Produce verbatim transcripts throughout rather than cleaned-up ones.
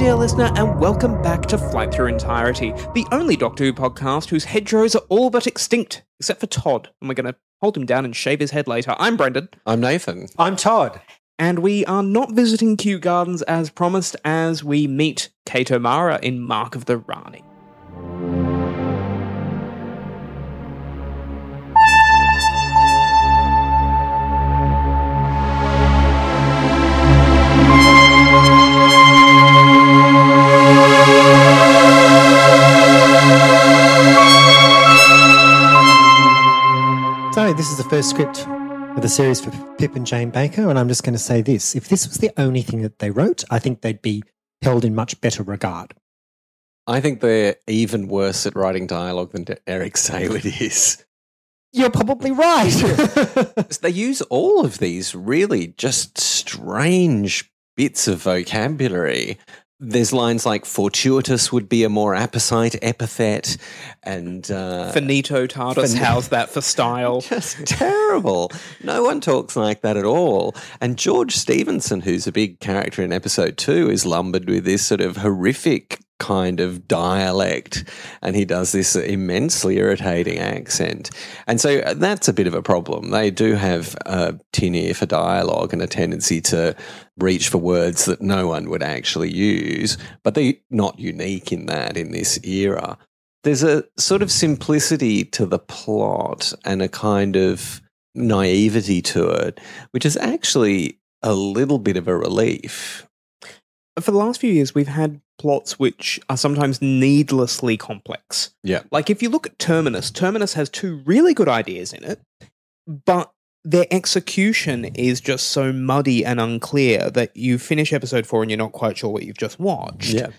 dear listener, and welcome back to Flight Through Entirety, the only Doctor Who podcast whose hedgerows are all but extinct, except for Todd, and we're going to hold him down and shave his head later. I'm Brendan. I'm Nathan. I'm Todd. And we are not visiting Kew Gardens as promised as we meet Kate O'Mara in Mark of the Rani. So this is the first script of the series for Pip and Jane Baker, and I'm just going to say this. If this was the only thing that they wrote, I think they'd be held in much better regard. I think they're even worse at writing dialogue than Eric Sayward is. You're probably right. They use all of these really just strange bits of vocabulary. There's lines like fortuitous would be a more apposite epithet, and uh, Finito TARDIS, fin- how's that for style? Just terrible. No one talks like that at all. And George Stevenson, who's a big character in episode two, is lumbered with this sort of horrific kind of dialect, and he does this immensely irritating accent. And so that's a bit of a problem. They do have a tin ear for dialogue and a tendency to reach for words that no one would actually use, but they're not unique in that in this era. There's a sort of simplicity to the plot and a kind of naivety to it, which is actually a little bit of a relief. For the last few years, we've had plots which are sometimes needlessly complex. Yeah. Like if you look at Terminus, Terminus has two really good ideas in it, but their execution is just so muddy and unclear that you finish episode four and you're not quite sure what you've just watched. Yeah.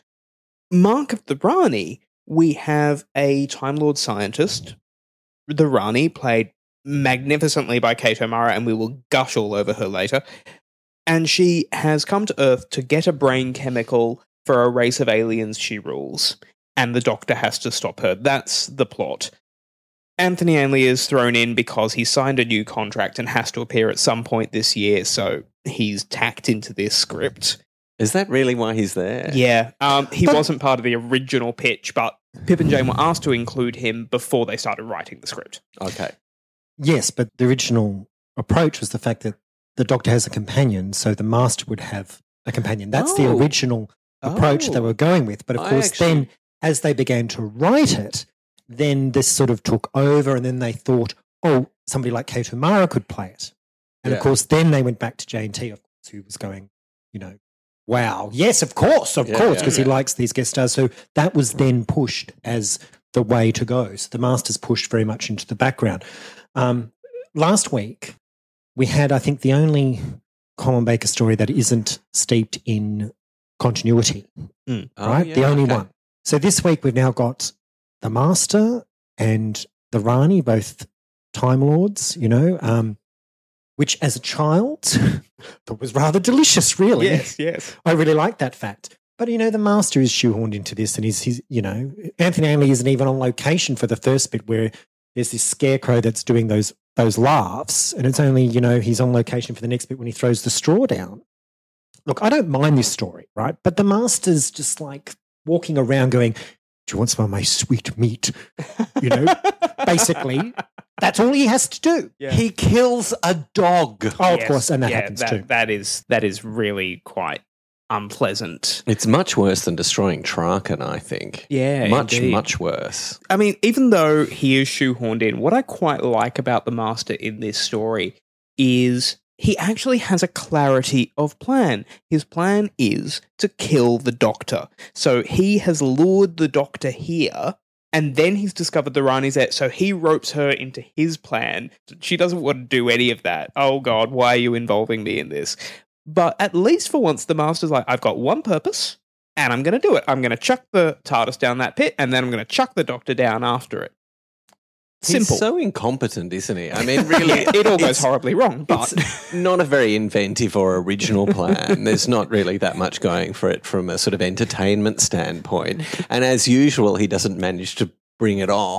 Mark of the Rani, we have a Time Lord scientist, the Rani, played magnificently by Kate O'Mara, and we will gush all over her later. And she has come to Earth to get a brain chemical for a race of aliens she rules. And the Doctor has to stop her. That's the plot. Anthony Ainley is thrown in because he signed a new contract and has to appear at some point this year, so he's tacked into this script. Is that really why he's there? Yeah. Um, he But- wasn't part of the original pitch, but Pip and Jane were asked to include him before they started writing the script. Okay. Yes, but the original approach was the fact that the Doctor has a companion, so the Master would have a companion. That's the Oh. original approach Oh. they were going with. But of I course, actually- then as they began to write it, then this sort of took over, and then they thought, oh, somebody like Kate O'Mara could play it. And Yeah. of course, then they went back to J and T, of course, who was going, you know, wow, yes, of course, of Yeah, course, yeah, because yeah. he likes these guest stars. So that was then pushed as the way to go. So the Master's pushed very much into the background. Um, last week, we had, I think, the only Colin Baker story that isn't steeped in continuity, Mm. Oh, right? yeah, the only okay. one. So this week we've now got the Master and the Rani, both Time Lords, you know, um, which as a child thought was rather delicious, really. yes. I really like that fact. But, you know, the Master is shoehorned into this, and he's, he's, you know, Anthony Ainley isn't even on location for the first bit where there's this scarecrow that's doing those those laughs, and it's only, you know, he's on location for the next bit when he throws the straw down. Look, I don't mind this story, right? But the Master's just like walking around going, do you want some of my sweet meat? You know, basically, that's all he has to do. Yeah. He kills a dog. Oh, of Yes, course, and that yeah, happens that, too. That is, that is really quite unpleasant. It's much worse than destroying Traken, I think. Yeah, Much, indeed. much worse. I mean, even though he is shoehorned in, what I quite like about the Master in this story is he actually has a clarity of plan. His plan is to kill the Doctor. So he has lured the Doctor here, and then he's discovered the Rani's there, so he ropes her into his plan. She doesn't want to do any of that. Oh God, why are you involving me in this? But at least for once, the Master's like, I've got one purpose, and I'm going to do it. I'm going to chuck the TARDIS down that pit, and then I'm going to chuck the Doctor down after it. Simple. He's so incompetent, isn't he? I mean, really, it all goes it's- horribly wrong, but It's not a very inventive or original plan. There's not really that much going for it from a sort of entertainment standpoint. And as usual, he doesn't manage to bring it off.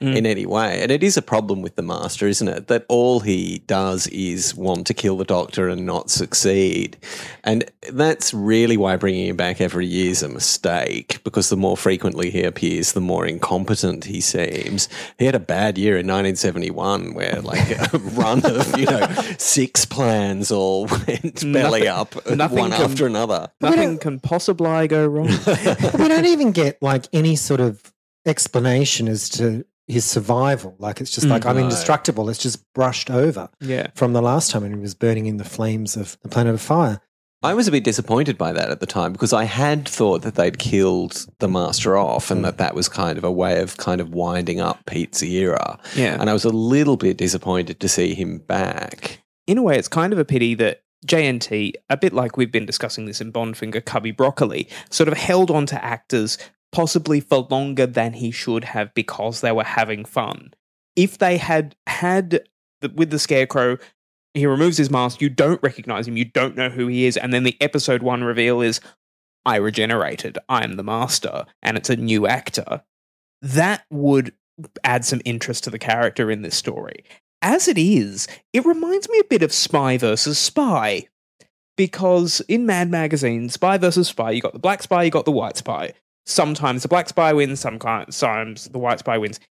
mm. in any way. And it is a problem with the Master, isn't it? That all he does is want to kill the Doctor and not succeed. And that's really why bringing him back every year is a mistake, because the more frequently he appears, the more incompetent he seems. He had a bad year in nineteen seventy-one where like a run of, you know, six plans all went belly nothing, up, nothing one can, after another. Nothing can possibly go wrong. We don't even get like any sort of explanation as to his survival. Like it's just like, Mm, I'm no. indestructible. It's just brushed over Yeah. from the last time when he was burning in the flames of the Planet of Fire. I was a bit disappointed by that at the time because I had thought that they'd killed the Master off and that that was kind of a way of kind of winding up Pete's era. Yeah. And I was a little bit disappointed to see him back. In a way, it's kind of a pity that J N T, a bit like we've been discussing this in Bondfinger, Cubby Broccoli, sort of held on to actors possibly for longer than he should have because they were having fun. If they had had, the, with the Scarecrow, he removes his mask, you don't recognize him, you don't know who he is, and then the episode one reveal is, I regenerated, I'm the Master, and it's a new actor, that would add some interest to the character in this story. As it is, it reminds me a bit of Spy versus Spy, because in Mad Magazine, Spy versus Spy, you got the black spy, you got the white spy. Sometimes the black spy wins, sometimes the white spy wins.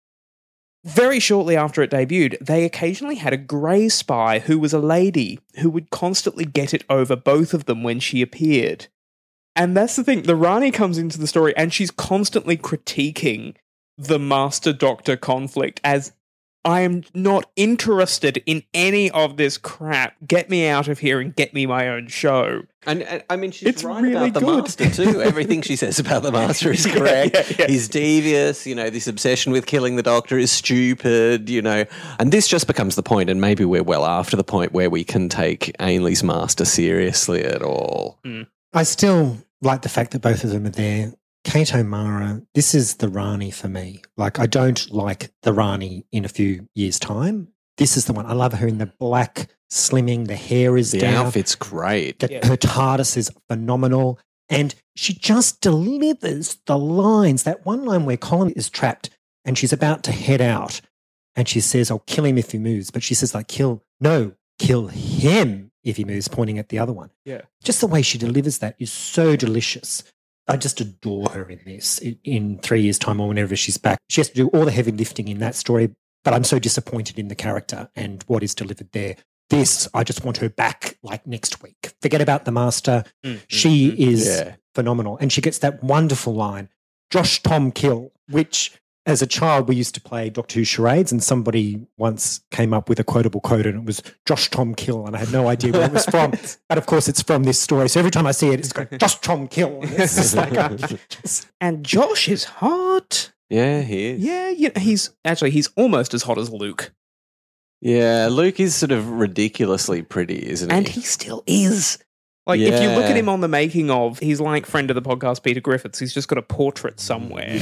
Very shortly after it debuted, they occasionally had a grey spy who was a lady who would constantly get it over both of them when she appeared. And that's the thing, the Rani comes into the story and she's constantly critiquing the Master Doctor conflict as, I am not interested in any of this crap. Get me out of here and get me my own show. And, and I mean, she's It's right really about the good. Master too. Everything she says about the Master is Yeah, correct. yeah, yeah. He's devious, you know, this obsession with killing the Doctor is stupid, you know. And this just becomes the point, and maybe we're well after the point where we can take Ainley's Master seriously at all. Mm. I still like the fact that both of them are there. Kate O'Mara, this is the Rani for me. Like, I don't like the Rani in a few years' time. This is the one. I love her in the black slimming. The hair is The down. outfit's great. The, Yeah. Her TARDIS is phenomenal. And she just delivers the lines. That one line where Colin is trapped and she's about to head out and she says, I'll kill him if he moves. But she says, like, kill, no, kill him if he moves, pointing at the other one. Yeah. Just the way she delivers that is so delicious. I just adore her in this. In, in three years' time or whenever she's back, she has to do all the heavy lifting in that story. But I'm so disappointed in the character and what is delivered there. This, I just want her back like next week. Forget about the Master. Mm, She mm, mm. is Yeah. phenomenal. And she gets that wonderful line, Josh Tom Kill, which as a child we used to play Doctor Who charades, and somebody once came up with a quotable quote and it was Josh Tom Kill, and I had no idea where it was from. But of course it's from this story. So every time I see it, it's going, Josh Tom Kill. And it's just like, uh, just- And Josh is hot. Yeah, he is. Yeah, yeah, he's actually he's almost as hot as Luke, Yeah, Luke is sort of ridiculously pretty, isn't he? and he still is. Like, if you look Yeah. at him on the making of, he's like friend of the podcast Peter Griffiths. He's just got a portrait somewhere.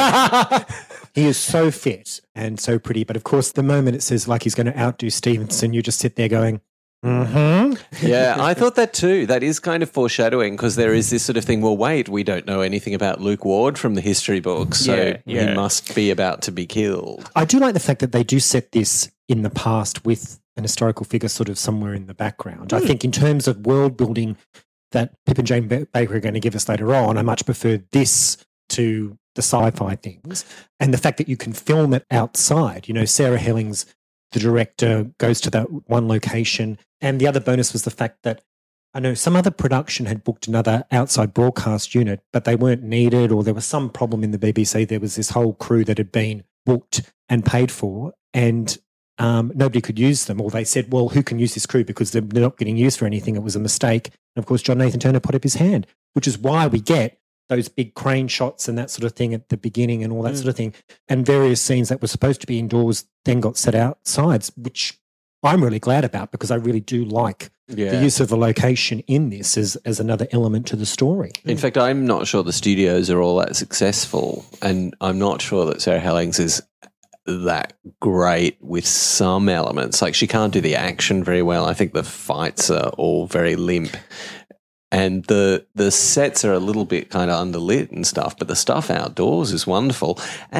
he is so fit and so pretty. But of course, the moment it says like he's going to outdo Stevenson, you just sit there going, mm-hmm. Yeah, I thought that too. That is kind of foreshadowing because there is this sort of thing, well, wait, we don't know anything about Luke Ward from the history books, so Yeah, yeah. he must be about to be killed. I do like the fact that they do set this in the past with an historical figure sort of somewhere in the background. I think in terms of world building that Pip and Jane Ba- Baker are going to give us later on, I much prefer this to the sci-fi things. And the fact that you can film it outside. You know, Sarah Hellings, the director, goes to that one location. And the other bonus was the fact that I know some other production had booked another outside broadcast unit, but they weren't needed, or there was some problem in the B B C. There was this whole crew that had been booked and paid for, and um, nobody could use them. Or they said, well, who can use this crew because they're not getting used for anything. It was a mistake. And of course, John Nathan Turner put up his hand, which is why we get those big crane shots and that sort of thing at the beginning and all that Mm. sort of thing. And various scenes that were supposed to be indoors then got set outside, which I'm really glad about because I really do like Yeah. the use of the location in this as, as another element to the story. In fact, I'm not sure the studios are all that successful, and I'm not sure that Sarah Hellings is that great with some elements. Like, she can't do the action very well. I think the fights are all very limp. And the the sets are a little bit kind of underlit and stuff, but the stuff outdoors is wonderful. And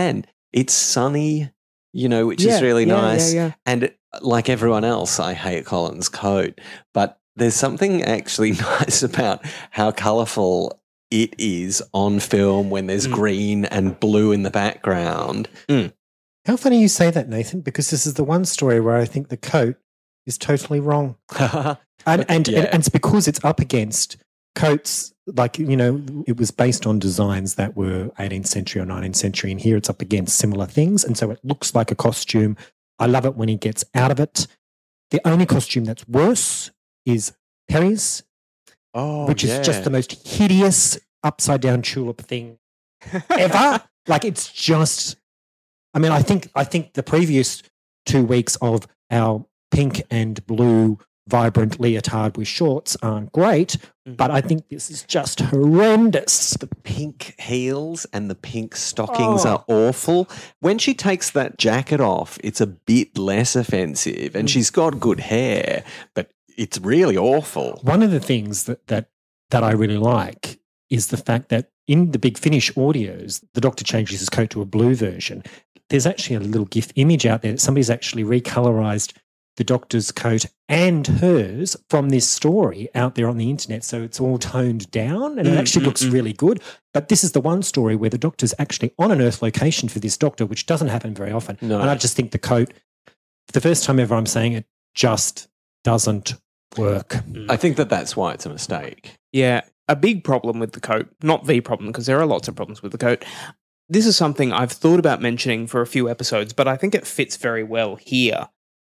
it's sunny, you know, which Yeah, is really yeah, yeah, nice. yeah. And like everyone else, I hate Colin's coat, but there's something actually nice about how colourful it is on film when there's Mm. green and blue in the background. How funny you say that, Nathan, because this is the one story where I think the coat is totally wrong. And, and, Yeah. and it's because it's up against coats, like, you know, it was based on designs that were eighteenth century or nineteenth century, and here it's up against similar things. And so it looks like a costume. I love it when he gets out of it. The only costume that's worse is Perry's, Oh, which is just the most hideous upside down tulip thing ever. Like, it's just, I mean, I think I think the previous two weeks of our pink and blue vibrant leotard with shorts aren't great, Mhm. but I think this is just horrendous. The pink heels and the pink stockings Oh. are awful. When she takes that jacket off, it's a bit less offensive, and Mm. she's got good hair, but it's really awful. One of the things that that that I really like is the fact that in the Big Finish audios, the Doctor changes his coat to a blue version. There's actually a little GIF image out there that somebody's actually recolorized the Doctor's coat and hers from this story out there on the internet. So it's all toned down and it Mm, actually mm, looks mm. really good. But this is the one story where the Doctor's actually on an Earth location for this Doctor, which doesn't happen very often. No. And I just think the coat, for the first time ever I'm saying it, just doesn't work. I think that that's why it's a mistake. Yeah, a big problem with the coat, not the problem, because there are lots of problems with the coat. This is something I've thought about mentioning for a few episodes, but I think it fits very well here.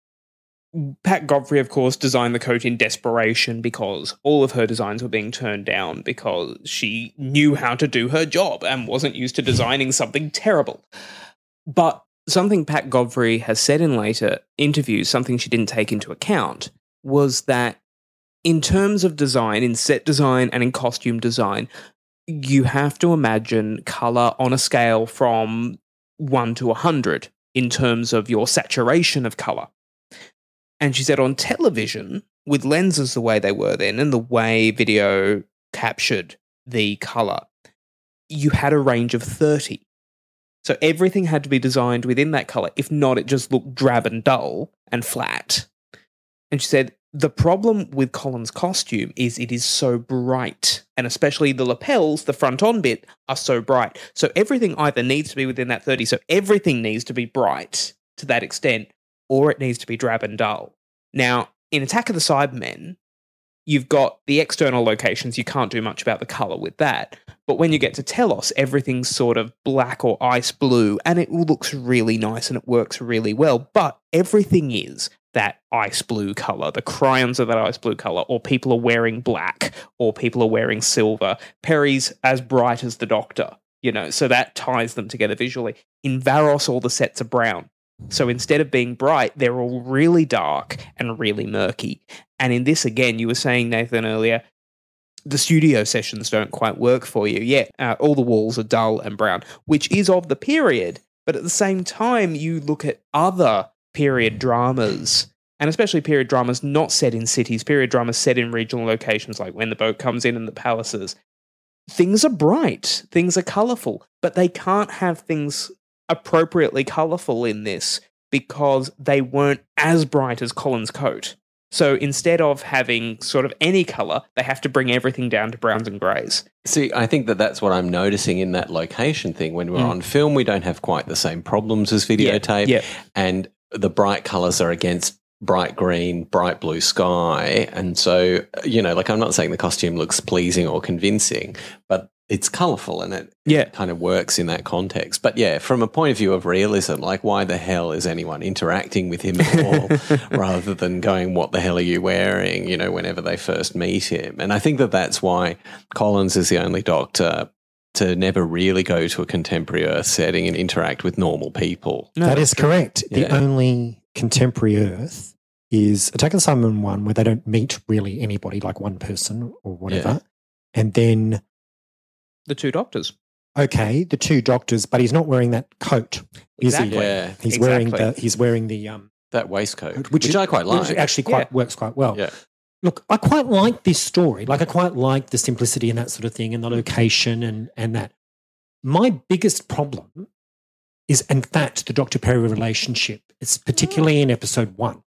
Pat Godfrey, of course, designed the coat in desperation because all of her designs were being turned down because she knew how to do her job and wasn't used to designing something terrible. But something Pat Godfrey has said in later interviews, something she didn't take into account, was that in terms of design, in set design and in costume design, you have to imagine colour on a scale from one to one hundred in terms of your saturation of colour. And she said on television, with lenses the way they were then and the way video captured the colour, you had a range of thirty. So everything had to be designed within that colour. If not, it just looked drab and dull and flat. And she said, the problem with Colin's costume is it is so bright, and especially the lapels, the front-on bit, are so bright. So everything either needs to be within that thirty, so everything needs to be bright to that extent, or it needs to be drab and dull. Now, in Attack of the Cybermen, you've got the external locations, you can't do much about the colour with that. But when you get to Telos, everything's sort of black or ice blue, and it looks really nice and it works really well. But everything is that ice blue colour. The crayons are that ice blue colour, or people are wearing black, or people are wearing silver. Perry's as bright as the Doctor, you know, so that ties them together visually. In Varos, all the sets are brown. So instead of being bright, they're all really dark and really murky. And in this, again, you were saying, Nathan, earlier, the studio sessions don't quite work for you. Yeah, uh, all the walls are dull and brown, which is of the period. But at the same time, you look at other period dramas, and especially period dramas not set in cities, period dramas set in regional locations, like When the Boat Comes In and the Palaces. Things are bright, things are colourful, but they can't have things appropriately colourful in this because they weren't as bright as Colin's coat. So instead of having sort of any colour, they have to bring everything down to browns and greys. See, I think that that's what I'm noticing in that location thing. When we're Mm. on film, we don't have quite the same problems as videotape. Yeah. And the bright colours are against bright green, bright blue sky. And so, you know, like I'm not saying the costume looks pleasing or convincing, but it's colourful and it, Yeah. it kind of works in that context. But yeah, from a point of view of realism, like why the hell is anyone interacting with him at all rather than going, what the hell are you wearing, you know, whenever they first meet him? And I think that that's why Collins is the only Doctor to never really go to a contemporary Earth setting and interact with normal people. No, that is correct. The Yeah. only contemporary Earth is Attack of the Cybermen one, where they don't meet really anybody, like one person or whatever. Yeah. And then, The two Doctors. okay, the two Doctors, but he's not wearing that coat, is Exactly. he? Yeah, He's wearing Exactly. the he's wearing the um, that waistcoat, which, which, is- I quite like. which actually quite works quite well. Yeah. Look, I quite like this story. Like, I quite like the simplicity and that sort of thing, and the location and and that. My biggest problem is, in fact, the Doctor Perry relationship. It's particularly in episode one.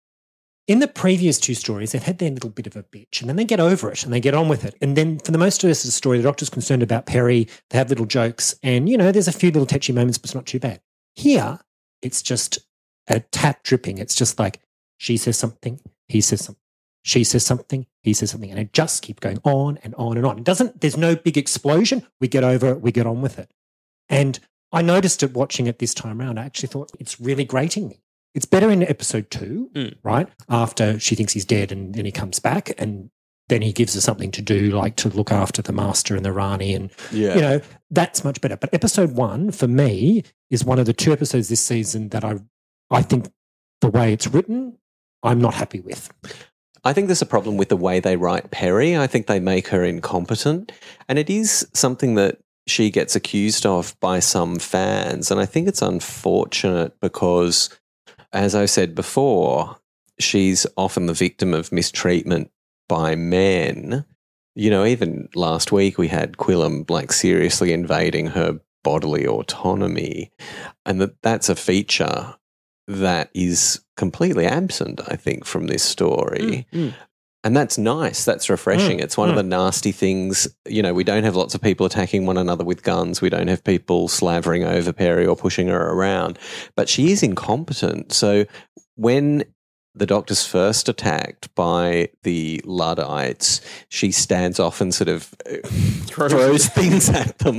In the previous two stories, they've had their little bit of a bitch, and then they get over it and they get on with it. And then for the most of the story, the Doctor's concerned about Perry. They have little jokes, and, you know, there's a few little touchy moments, but it's not too bad. Here, it's just a tap dripping. It's just like she says something, he says something. She says something, he says something, and it just keeps going on and on and on. It doesn't, there's no big explosion. We get over it, we get on with it. And I noticed it watching it this time around. I actually thought it's really grating me. It's better in episode two, Mm. right? After she thinks he's dead and then he comes back and then he gives her something to do, like to look after the Master and the Rani. And, Yeah. you know, that's much better. But episode one, for me, is one of the two episodes this season that I, I think the way it's written, I'm not happy with. I think there's a problem with the way they write Perry. I think they make her incompetent. And it is something that she gets accused of by some fans. And I think it's unfortunate because, as I said before, she's often the victim of mistreatment by men. You know, even last week we had Quillam like seriously invading her bodily autonomy. And that that's a feature that is completely absent, I think, from this story. Mm, mm. And that's nice. That's refreshing. Mm, it's one mm. of the nasty things. You know, we don't have lots of people attacking one another with guns. We don't have people slavering over Perry or pushing her around. But she is incompetent. So when the Doctor's first attacked by the Luddites, she stands off and sort of uh, throws things at them.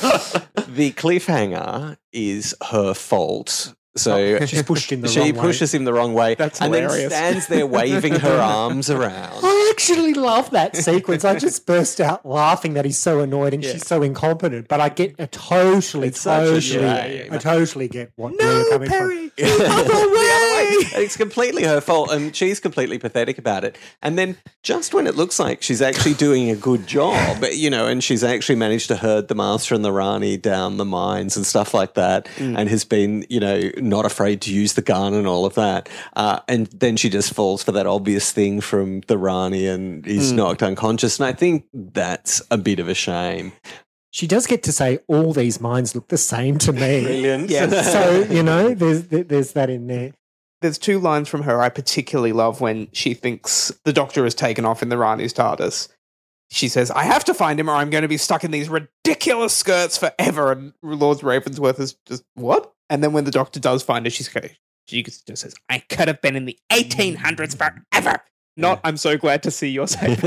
The cliffhanger is her fault. So She's pushed in the she wrong way. pushes him the wrong way That's and hilarious. then stands there waving her arms around. I actually love that sequence. I just burst out laughing that he's so annoyed and Yeah. she's so incompetent. But I get a totally, It's such a totally, shame. I totally get what where No, you're coming Perry! from. The other way! It's completely her fault, and she's completely pathetic about it. And then, just when it looks like she's actually doing a good job, you know, and she's actually managed to herd the Master and the Rani down the mines and stuff like that, Mm. and has been, you know, not afraid to use the gun and all of that. Uh, and then she just falls for that obvious thing from the Rani and is Mm. knocked unconscious. And I think that's a bit of a shame. She does get to say all these minds look the same to me. Brilliant. Yes. So, you know, there's there's that in there. There's two lines from her I particularly love when she thinks the Doctor has taken off in the Rani's TARDIS. She says, I have to find him or I'm going to be stuck in these ridiculous skirts forever. And Lord Ravensworth is just, what? And then when the Doctor does find her, she's going, she just says, I could have been in the eighteen hundreds forever. Not, I'm so glad to see you're safe.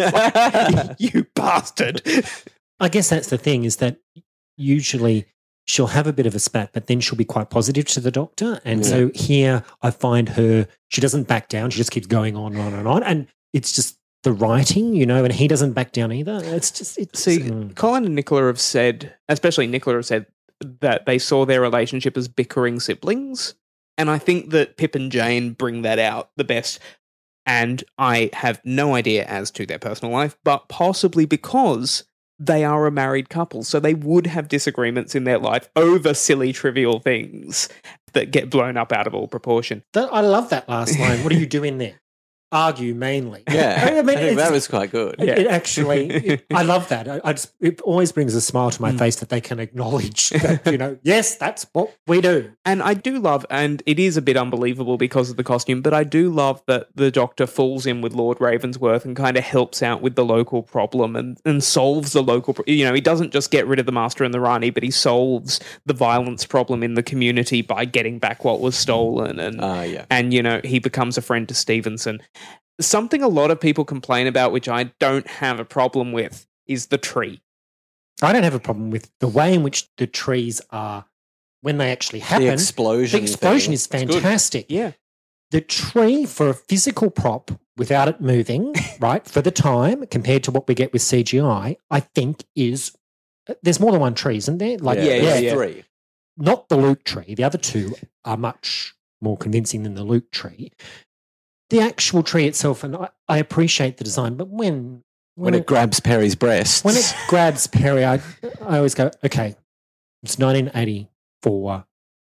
You bastard. I guess that's the thing, is that usually she'll have a bit of a spat, but then she'll be quite positive to the Doctor. And Yeah. so here I find her, she doesn't back down. She just keeps going on and on and on. And it's just the writing, you know, and he doesn't back down either. It's just, it's, See, mm. Colin and Nicola have said, especially Nicola have said, that they saw their relationship as bickering siblings. And I think that Pip and Jane bring that out the best. And I have no idea as to their personal life, but possibly because they are a married couple. So they would have disagreements in their life over silly, trivial things that get blown up out of all proportion. That, I love that last line. What do you do in there? Argue mainly. Yeah, I mean, I think it's- that was quite good. It, Yeah. it actually, it- I love that. I, I just, it always brings a smile to my Mm. face that they can acknowledge that, you know, yes, that's what we do. And I do love, and it is a bit unbelievable because of the costume, but I do love that the Doctor falls in with Lord Ravensworth and kind of helps out with the local problem and, and solves the local, pro- you know, he doesn't just get rid of the Master and the Rani, but he solves the violence problem in the community by getting back what was stolen. And, Ah, yeah. and you know, he becomes a friend to Stevenson. Something a lot of people complain about, which I don't have a problem with, is the tree. I don't have a problem with the way in which the trees are when they actually happen. The explosion. The explosion thing. is It's good. fantastic. Yeah. The tree for a physical prop without it moving, right, for the time compared to what we get with C G I, I think is there's more than one tree, isn't there? Like, Yeah, yeah, there's yeah. three. Not the Luke tree. The other two are much more convincing than the Luke tree. The actual tree itself, and I, I appreciate the design, but when When it grabs Perry's breasts. when it grabs Perry, I, I always go, okay, it's nineteen eighty-four.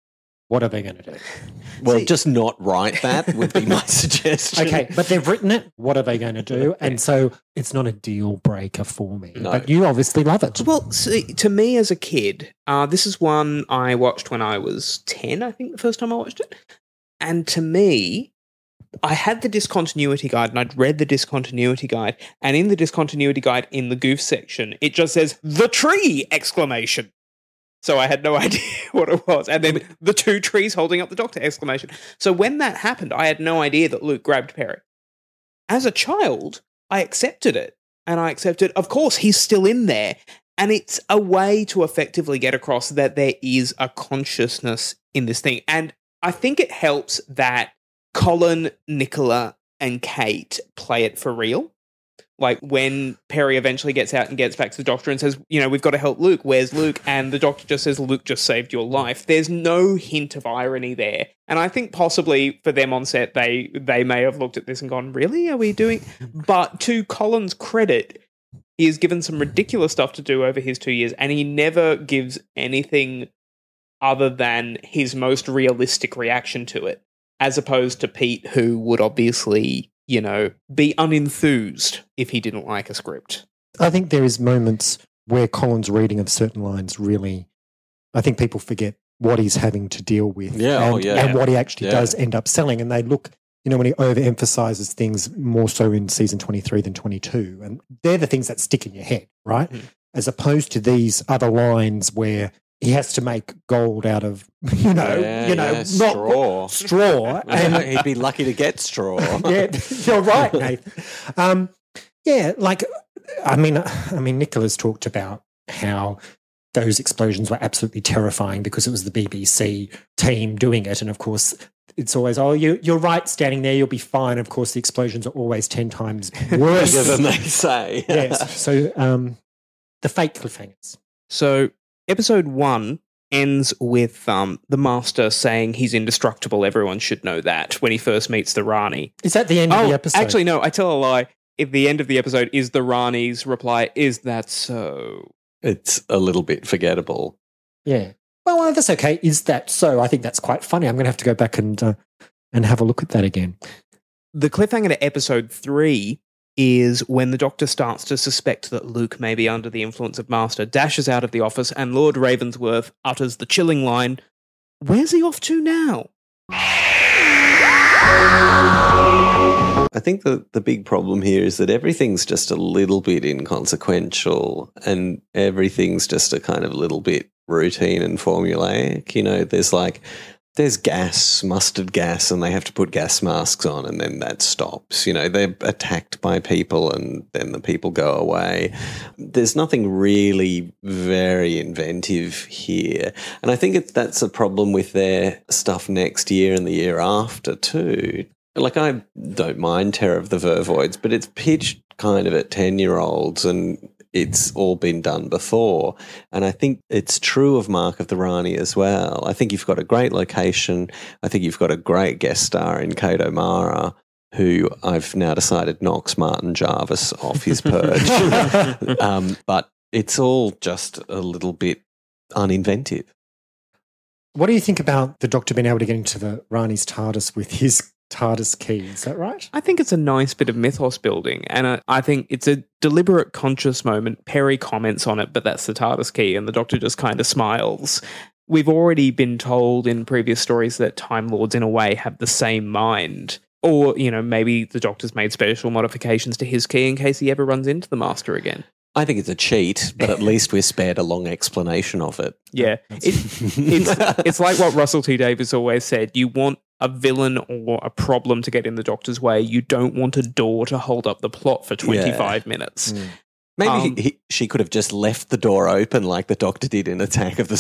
what are they going to do? Well, See- just not write that would be my suggestion. Okay, but they've written it. What are they going to do? And so it's not a deal breaker for me. No. But you obviously love it. Well, see, to me as a kid, uh, this is one I watched when I was ten, I think, the first time I watched it. And to me, I had the discontinuity guide and I'd read the discontinuity guide. And in the discontinuity guide, in the goof section, it just says, "the tree!" exclamation. So I had no idea what it was. And then the two trees holding up the Doctor exclamation. So when that happened, I had no idea that Luke grabbed Perry. As a child, I accepted it. And I accepted, of course, he's still in there. And it's a way to effectively get across that there is a consciousness in this thing. And I think it helps that Colin, Nicola, and Kate play it for real. Like when Perry eventually gets out and gets back to the Doctor and says, you know, we've got to help Luke. Where's Luke? And the Doctor just says, Luke just saved your life. There's no hint of irony there. And I think possibly for them on set, they they may have looked at this and gone, really? Are we doing? But to Colin's credit, he is given some ridiculous stuff to do over his two years, and he never gives anything other than his most realistic reaction to it, as opposed to Pete, who would obviously, you know, be unenthused if he didn't like a script. I think there is moments where Colin's reading of certain lines really, I think people forget what he's having to deal with Yeah, and, oh, yeah. and what he actually Yeah. does end up selling. And they look, you know, when he overemphasizes things more so in season twenty-three than twenty-two. And they're the things that stick in your head, right? Mm. As opposed to these other lines where he has to make gold out of, you know, Yeah, you know, yeah, not straw. straw. And And he'd be lucky to get straw. yeah, you're right, Nathan. Um, yeah, like I mean, I mean, Nicola's talked about how those explosions were absolutely terrifying because it was the B B C team doing it, and of course, it's always, oh, you, you're right, standing there, you'll be fine. Of course, the explosions are always ten times worse Bigger than they say. Yes. So, um, the fake cliffhangers. So episode one ends with um, the Master saying he's indestructible. Everyone should know that when he first meets the Rani. Is that the end of Oh, the episode? actually, no, I tell a lie. If the end of the episode is the Rani's reply, "Is that so?" It's a little bit forgettable. Yeah. Well, uh, that's okay. Is that so? I think that's quite funny. I'm going to have to go back and uh, and have a look at that again. The cliffhanger to episode three is when the Doctor starts to suspect that Luke may be under the influence of Master, dashes out of the office, and Lord Ravensworth utters the chilling line, "Where's he off to now?" I think the, the big problem here is that everything's just a little bit inconsequential and everything's just a kind of little bit routine and formulaic. You know, there's like, there's gas, mustard gas, and they have to put gas masks on and then that stops. You know, they're attacked by people and then the people go away. There's nothing really very inventive here. And I think it, that's a problem with their stuff next year and the year after too. Like, I don't mind Terror of the Vervoids, but it's pitched kind of at ten-year-olds and it's all been done before. And I think it's true of Mark of the Rani as well. I think you've got a great location. I think you've got a great guest star in Kate O'Mara, who I've now decided knocks Martin Jarvis off his perch. um, but it's all just a little bit uninventive. What do you think about the Doctor being able to get into the Rani's TARDIS with his TARDIS key? Is that right? I think it's a nice bit of mythos building, and uh, I think it's a deliberate, conscious moment. Perry comments on it, but that's the TARDIS key, and the Doctor just kind of smiles. We've already been told in previous stories that Time Lords, in a way, have the same mind. Or, you know, maybe the Doctor's made special modifications to his key in case he ever runs into the Master again. I think it's a cheat, but at least we're spared a long explanation of it. Yeah. It, it's, it's like what Russell T Davies always said. You want a villain or a problem to get in the Doctor's way. You don't want a door to hold up the plot for twenty-five Yeah. minutes. Mm. Maybe Um, he, she could have just left the door open like the Doctor did in Attack of the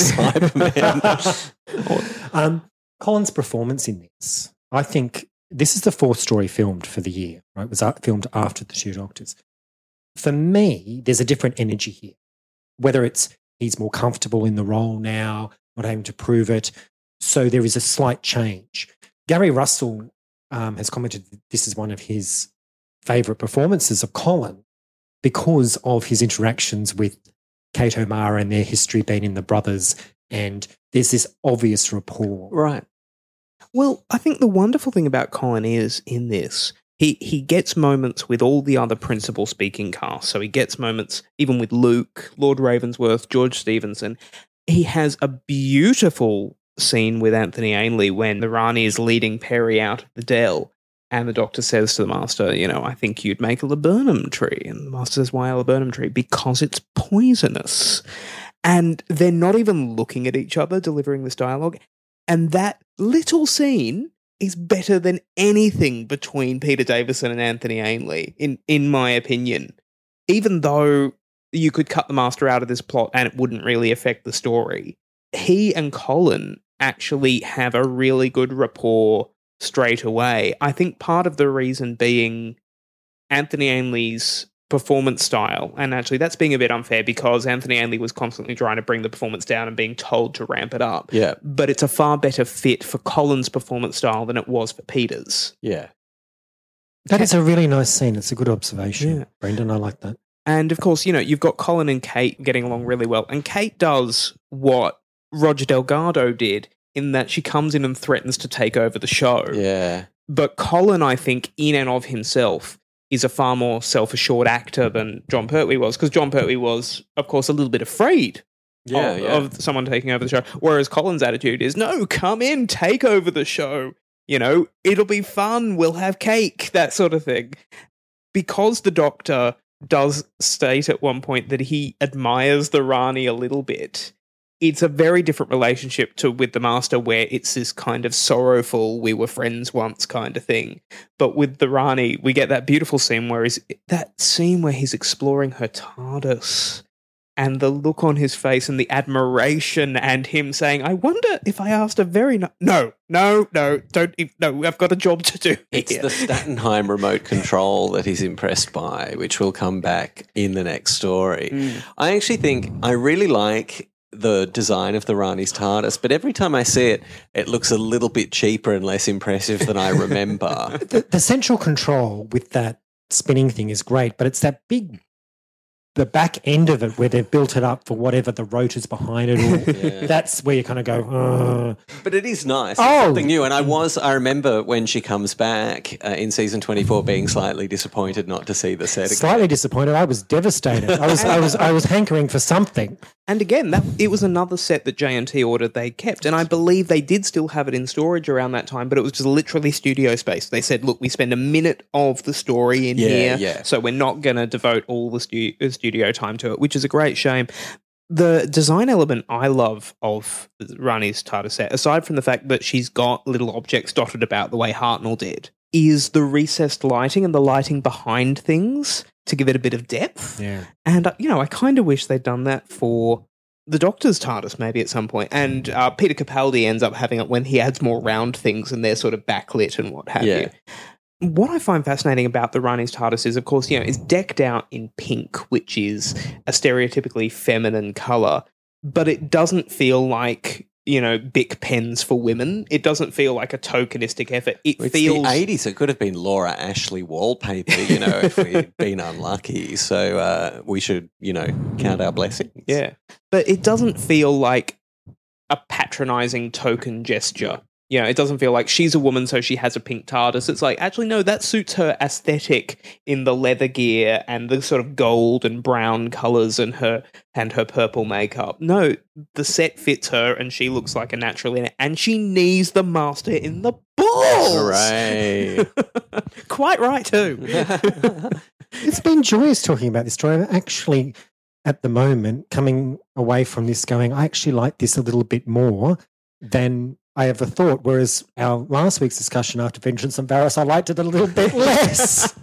Cybermen. um, Colin's performance in this, I think this is the fourth story filmed for the year, right? It was uh, filmed after the Two Doctors. For me, there's a different energy here. Whether it's he's more comfortable in the role now, not having to prove it. So there is a slight change. Gary Russell um, has commented that this is one of his favourite performances of Colin because of his interactions with Kate O'Mara and their history being in the brothers and there's this obvious rapport. Right. Well, I think the wonderful thing about Colin is in this, he he gets moments with all the other principal speaking cast. So he gets moments even with Luke, Lord Ravensworth, George Stevenson. He has a beautiful scene with Anthony Ainley when the Rani is leading Perry out of the Dell, and the Doctor says to the Master, you know, I think you'd make a laburnum tree. And the Master says, why a laburnum tree? Because it's poisonous. And they're not even looking at each other delivering this dialogue. And that little scene is better than anything between Peter Davison and Anthony Ainley, in, in my opinion. Even though you could cut the Master out of this plot and it wouldn't really affect the story, he and Colin actually have a really good rapport straight away. I think part of the reason being Anthony Ainley's performance style, and actually that's being a bit unfair because Anthony Ainley was constantly trying to bring the performance down and being told to ramp it up. Yeah. But it's a far better fit for Colin's performance style than it was for Peter's. Yeah. That is a really nice scene. It's a good observation, Yeah. Brendan. I like that. And of course, you know, you've got Colin and Kate getting along really well. And Kate does what Roger Delgado did in that she comes in and threatens to take over the show. Yeah. But Colin, I think, in and of himself, is a far more self-assured actor than John Pertwee was, because John Pertwee was, of course, a little bit afraid Yeah, of, yeah. of someone taking over the show, whereas Colin's attitude is, no, come in, take over the show. You know, it'll be fun, we'll have cake, that sort of thing. Because the Doctor does state at one point that he admires the Rani a little bit, it's a very different relationship to with the Master, where it's this kind of sorrowful, we were friends once kind of thing. But with the Rani, we get that beautiful scene where he's, that scene where he's exploring her TARDIS, and the look on his face and the admiration, and him saying, I wonder if I asked a very... No, no, no, no, don't... No, I've got a job to do It's here. the Stattenheim remote control that he's impressed by, which will come back in the next story. Mm. I actually think I really like the design of the Rani's TARDIS, but every time I see it, it looks a little bit cheaper and less impressive than I remember. The, the central control with that spinning thing is great, but it's that big, the back end of it where they've built it up for whatever the rotor's behind it. Or Yeah. That's where you kind of go, uh. But it is nice. It's Oh. something new. And I was, I remember when she comes back uh, in season twenty-four being slightly disappointed not to see the set again. Slightly disappointed. I was devastated. I was, I was, I was hankering for something. And again, that it was another set that J and T ordered they kept. And I believe they did still have it in storage around that time, but it was just literally studio space. They said, look, we spend a minute of the story in Yeah, here, yeah. so we're not going to devote all the stu- uh, studio time to it, which is a great shame. The design element I love of Rani's TARDIS set, aside from the fact that she's got little objects dotted about the way Hartnell did, is the recessed lighting and the lighting behind things to give it a bit of depth. Yeah. And, uh, you know, I kind of wish they'd done that for the Doctor's TARDIS maybe at some point. And uh, Peter Capaldi ends up having it when he adds more round things and they're sort of backlit and what have Yeah. you. What I find fascinating about the Rani's TARDIS is, of course, you know, it's decked out in pink, which is a stereotypically feminine colour, but it doesn't feel like, you know, Bic pens for women. It doesn't feel like a tokenistic effort. It It's feels... the eighties. It could have been Laura Ashley wallpaper, you know, if we'd been unlucky. So uh, we should, you know, count our blessings. Yeah. But it doesn't feel like a patronising token gesture. You know, it doesn't feel like she's a woman, so she has a pink TARDIS. It's like, actually, no, that suits her aesthetic in the leather gear and the sort of gold and brown colours and her and her purple makeup. No, the set fits her and she looks like a natural in it. And she knees the Master in the balls! Hooray. Quite right, too. It's been joyous talking about this story. I'm actually, at the moment, coming away from this going, I actually like this a little bit more than I ever thought, whereas our last week's discussion after Vengeance on Varys, I liked it a little bit less.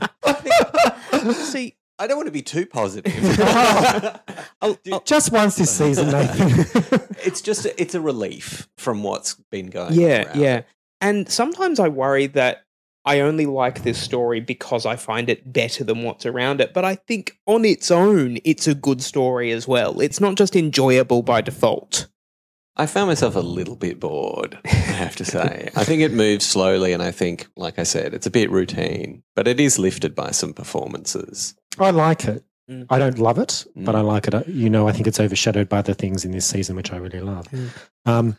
See, I don't want to be too positive. I'll, I'll, Just once this season, Nathan. It's just, a, it's a relief from what's been going on. yeah, around. yeah. And sometimes I worry that I only like this story because I find it better than what's around it. But I think on its own, it's a good story as well. It's not just enjoyable by default. I found myself a little bit bored, I have to say. I think it moves slowly, and I think, like I said, it's a bit routine, but it is lifted by some performances. I like it. Mm. I don't love it, but Mm. I like it. You know, I think it's overshadowed by the things in this season, which I really love. Mm. Um,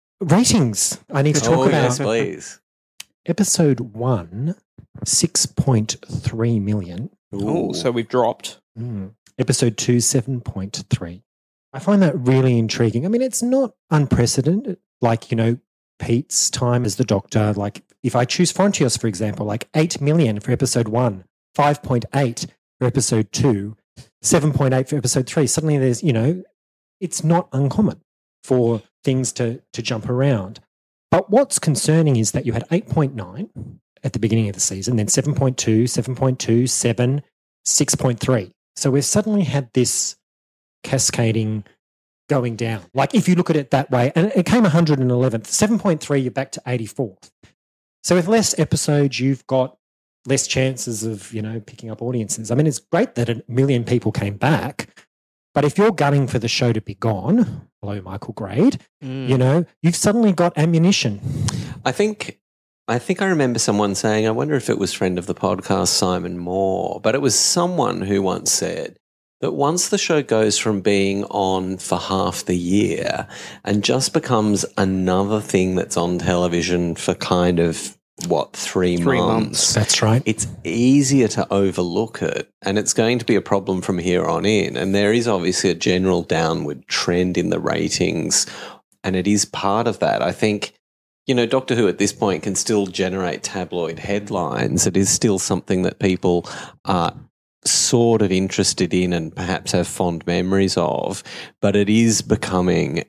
ratings. I need to talk Oh, about yes, please. episode one, six point three million. Oh, Ooh. so we've dropped. Mm. Episode two, seven point three. I find that really intriguing. I mean, it's not unprecedented. Like, you know, Pete's time as the Doctor. Like, if I choose Frontios, for example, like eight million for episode one, five point eight for episode two, seven point eight for episode three. Suddenly there's, you know, it's not uncommon for things to, to jump around. But what's concerning is that you had eight point nine at the beginning of the season, then seven point two, seven point two, seven, six point three. So we've suddenly had this cascading going down. Like if you look at it that way, and it came one hundred eleventh, seven point three, you're back to eighty-fourth. So with less episodes, you've got less chances of, you know, picking up audiences. I mean, it's great that a million people came back, but if you're gunning for the show to be gone, hello, Michael Grade, Mm. you know, you've suddenly got ammunition. I think I think I remember someone saying, I wonder if it was friend of the podcast, Simon Moore, but it was someone who once said that once the show goes from being on for half the year and just becomes another thing that's on television for kind of, what, three, Three months, months. That's right. it's easier to overlook it, and it's going to be a problem from here on in. And there is obviously a general downward trend in the ratings, and it is part of that. I think, you know, Doctor Who at this point can still generate tabloid headlines. It is still something that people are sort of interested in and perhaps have fond memories of, but it is becoming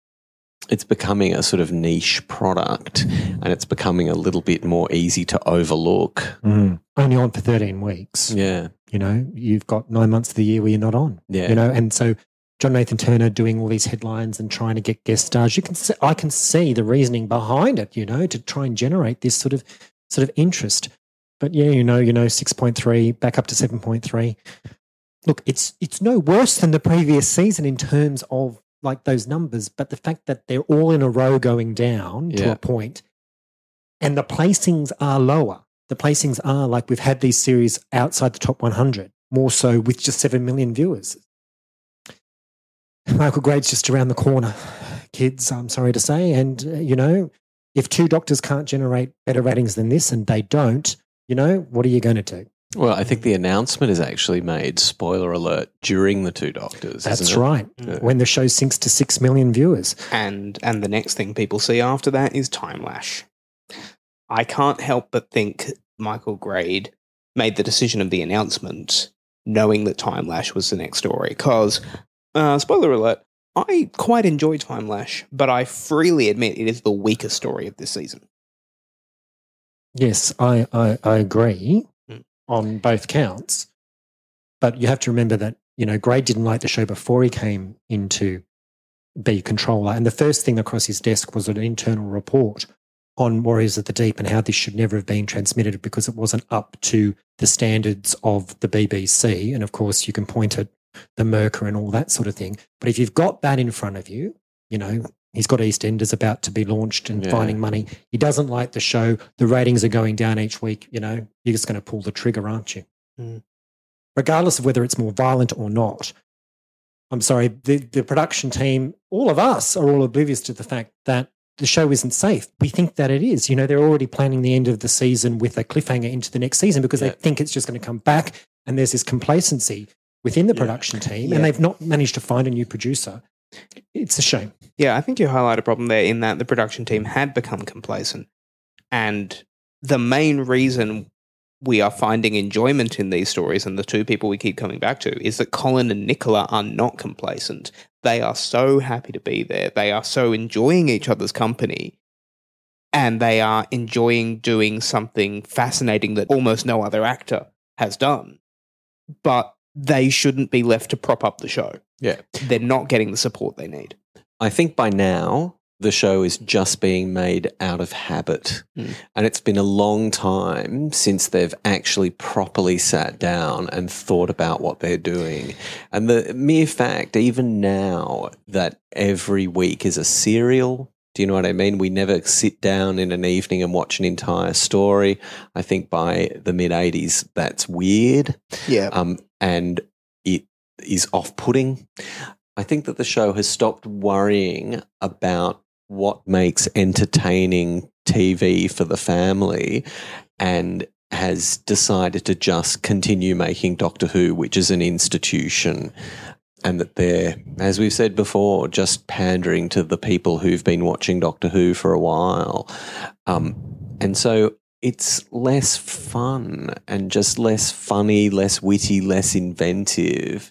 it's becoming a sort of niche product, and it's becoming a little bit more easy to overlook. Mm. Only on for thirteen weeks. Yeah. You know, you've got nine months of the year where you're not on. Yeah. You know, and so John Nathan Turner doing all these headlines and trying to get guest stars. You can see, I can see the reasoning behind it, you know, to try and generate this sort of sort of interest. But yeah, you know, you know, six point three back up to seven point three. Look, it's it's no worse than the previous season in terms of like those numbers, but the fact that they're all in a row going down to Yeah. a point, and the placings are lower. The placings are like we've had these series outside the top one hundred, more so with just seven million viewers. Michael Grade's just around the corner, kids, I'm sorry to say. And, uh, you know, if two doctors can't generate better ratings than this and they don't, you know, what are you going to do? Well, I think the announcement is actually made, spoiler alert, during the Two Doctors. That's isn't it? right. Yeah. When the show sinks to six million viewers. And and the next thing people see after that is Time Lash. I can't help but think Michael Grade made the decision of the announcement knowing that Time Lash was the next story. Because, uh, spoiler alert, I quite enjoy Time Lash, but I freely admit it is the weakest story of this season. Yes, I, I, I agree Mm. on both counts. But you have to remember that, you know, Grade didn't like the show before he came into be controller. And the first thing across his desk was an internal report on Warriors of the Deep and how this should never have been transmitted because it wasn't up to the standards of the B B C. And of course, you can point at the Mercer and all that sort of thing. But if you've got that in front of you, you know, he's got EastEnders about to be launched and Yeah. finding money. He doesn't like the show. The ratings are going down each week. You know, you're just going to pull the trigger, aren't you? Mm. Regardless of whether it's more violent or not. I'm sorry, the, the production team, all of us are all oblivious to the fact that the show isn't safe. We think that it is. You know, they're already planning the end of the season with a cliffhanger into the next season because Yeah. they think it's just going to come back, and there's this complacency within the Yeah. production team, Yeah. and they've not managed to find a new producer. It's a shame. Yeah, I think you highlight a problem there in that the production team had become complacent. And the main reason we are finding enjoyment in these stories, and the two people we keep coming back to, is that Colin and Nicola are not complacent. They are so happy to be there. They are so enjoying each other's company. And they are enjoying doing something fascinating that almost no other actor has done. But they shouldn't be left to prop up the show. Yeah. They're not getting the support they need. I think by now the show is just being made out of habit. Mm. And it's been a long time since they've actually properly sat down and thought about what they're doing. And the mere fact, even now, that every week is a serial, do you know what I mean? We never sit down in an evening and watch an entire story. I think by the mid-eighties, that's weird. Yeah. Um, and is off-putting. I think that the show has stopped worrying about what makes entertaining T V for the family and has decided to just continue making Doctor Who, which is an institution, and that they're, as we've said before, just pandering to the people who've been watching Doctor Who for a while. Um, and so it's less fun and just less funny, less witty, less inventive,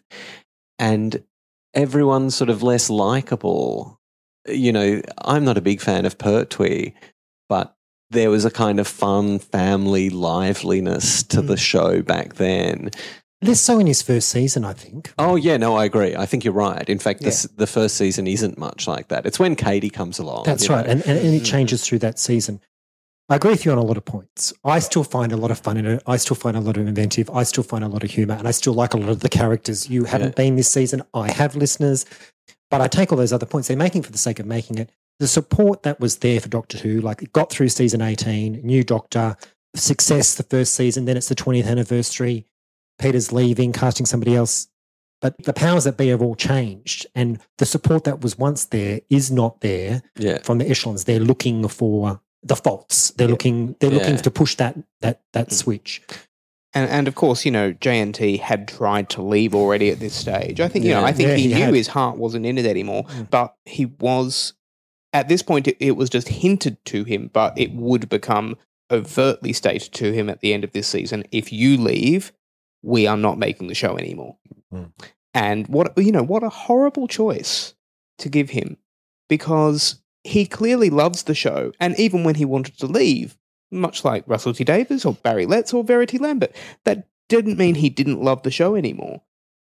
and everyone's sort of less likable. You know, I'm not a big fan of Pertwee, but there was a kind of fun family liveliness to mm. the show back then. Less so in his first season, I think. Oh, yeah, no, I agree. I think you're right. In fact, yeah. this, the first season isn't much like that. It's when Katie comes along. That's right, and, and, and it changes through that season. I agree with you on a lot of points. I still find a lot of fun in it. I still find a lot of inventive. I still find a lot of humour, and I still like a lot of the characters. You haven't yeah. been this season. I have, listeners. But I take all those other points. They're making for the sake of making it. The support that was there for Doctor Who, like it got through season eighteen, new Doctor, success the first season, then it's the twentieth anniversary, Peter's leaving, casting somebody else. But the powers that be have all changed, and the support that was once there is not there yeah. from the echelons. They're looking for the faults. They're yeah. looking they're yeah. looking to push that that that switch. And, and of course, you know, J N T had tried to leave already at this stage. I think, you Yeah. know, I think Yeah, he, he knew had. his heart wasn't in it anymore, Mm. but he was, at this point, it, it was just hinted to him, but it would become overtly stated to him at the end of this season, if you leave, we are not making the show anymore. Mm. And what, you know, what a horrible choice to give him, because he clearly loves the show, and even when he wanted to leave, much like Russell T Davies or Barry Letts or Verity Lambert, that didn't mean he didn't love the show anymore.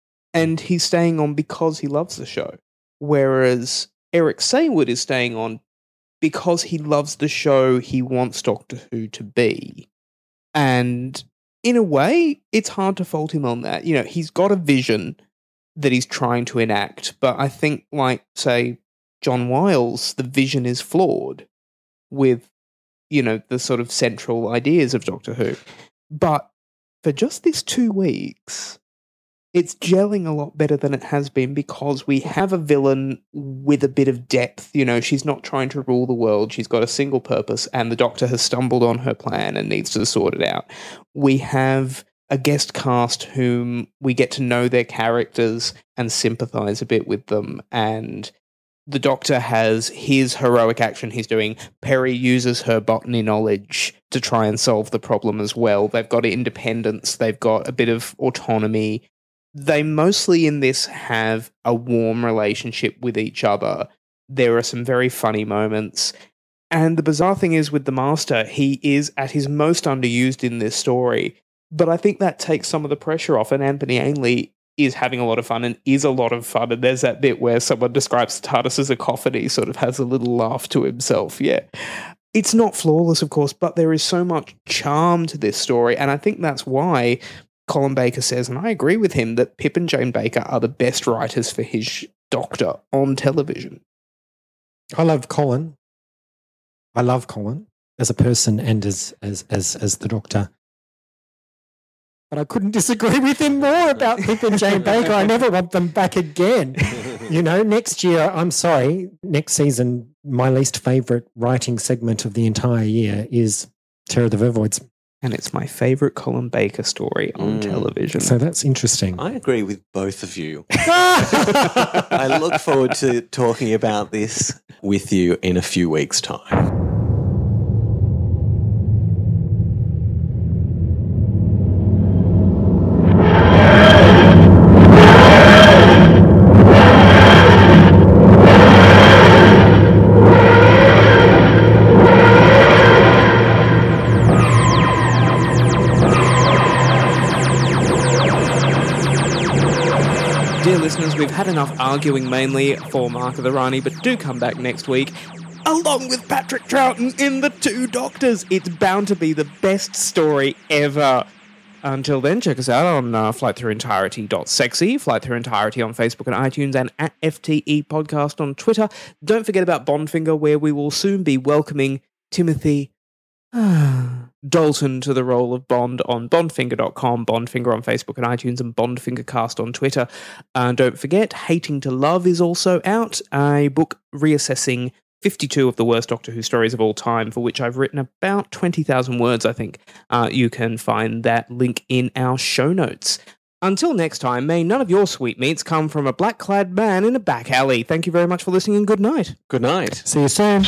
And he's staying on because he loves the show. Whereas Eric Saywood is staying on because he loves the show he wants Doctor Who to be. And in a way, it's hard to fault him on that. You know, he's got a vision that he's trying to enact, but I think, like, say, John Wiles, the vision is flawed with, you know, the sort of central ideas of Doctor Who. But for just this two weeks, it's gelling a lot better than it has been because we have a villain with a bit of depth. You know, she's not trying to rule the world. She's got a single purpose, and the Doctor has stumbled on her plan and needs to sort it out. We have a guest cast whom we get to know their characters and sympathise a bit with them, and the Doctor has his heroic action he's doing. Peri uses her botany knowledge to try and solve the problem as well. They've got independence. They've got a bit of autonomy. They mostly in this have a warm relationship with each other. There are some very funny moments. And the bizarre thing is with the Master, he is at his most underused in this story. But I think that takes some of the pressure off, and Anthony Ainley is having a lot of fun and is a lot of fun. And there's that bit where someone describes the TARDIS as a coffin. He sort of has a little laugh to himself. Yeah. It's not flawless, of course, but there is so much charm to this story. And I think that's why Colin Baker says, and I agree with him, that Pip and Jane Baker are the best writers for his Doctor on television. I love Colin. I love Colin as a person and as as as as the Doctor. But I couldn't disagree with him more about Pip and Jane Baker. I never want them back again. You know, next year, I'm sorry, next season, my least favourite writing segment of the entire year is Terror of the Vervoids. And it's my favourite Colin Baker story on Mm. television. So that's interesting. I agree with both of you. I look forward to talking about this with you in a few weeks' time. Dear listeners, we've had enough arguing mainly for Mark of the Rani, but do come back next week, along with Patrick Troughton in The Two Doctors. It's bound to be the best story ever. Until then, check us out on uh, flight through entirety dot sexy, Flight Through Entirety on Facebook and iTunes, and at F T E Podcast on Twitter. Don't forget about Bondfinger, where we will soon be welcoming Timothy Dalton to the role of Bond on bondfinger dot com, Bondfinger on Facebook and iTunes, and Bondfingercast on Twitter. And don't forget, Hating to Love is also out, a book reassessing fifty-two of the worst Doctor Who stories of all time, for which I've written about twenty thousand words, I think. Uh, you can find that link in our show notes. Until next time, may none of your sweetmeats come from a black-clad man in a back alley. Thank you very much for listening, and good night. Good night. See you soon.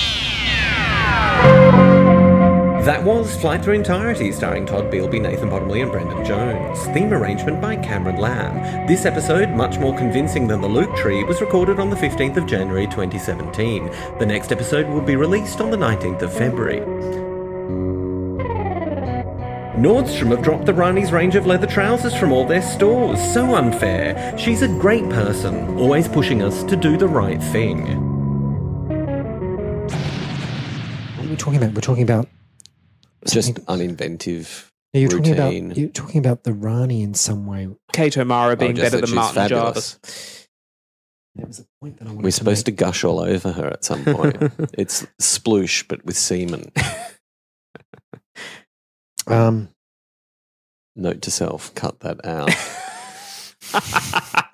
That was Flight Through Entirety, starring Todd Bealby, Nathan Bottomley and Brendan Jones. Theme arrangement by Cameron Lamb. This episode, much more convincing than The Luke Tree, was recorded on the fifteenth of January twenty seventeen. The next episode will be released on the nineteenth of February. Nordstrom have dropped the Rani's range of leather trousers from all their stores. So unfair. She's a great person, always pushing us to do the right thing. What are we talking about? We're talking about Just something- uninventive No, you're routine. talking about you're talking about the Rani in some way. Kate O'Mara being just better that than she's Martin fabulous. Jarvis. There was a point that I wanted We're supposed to make. gush all over her at some point. It's sploosh, but with semen. Um, Note to self, cut that out.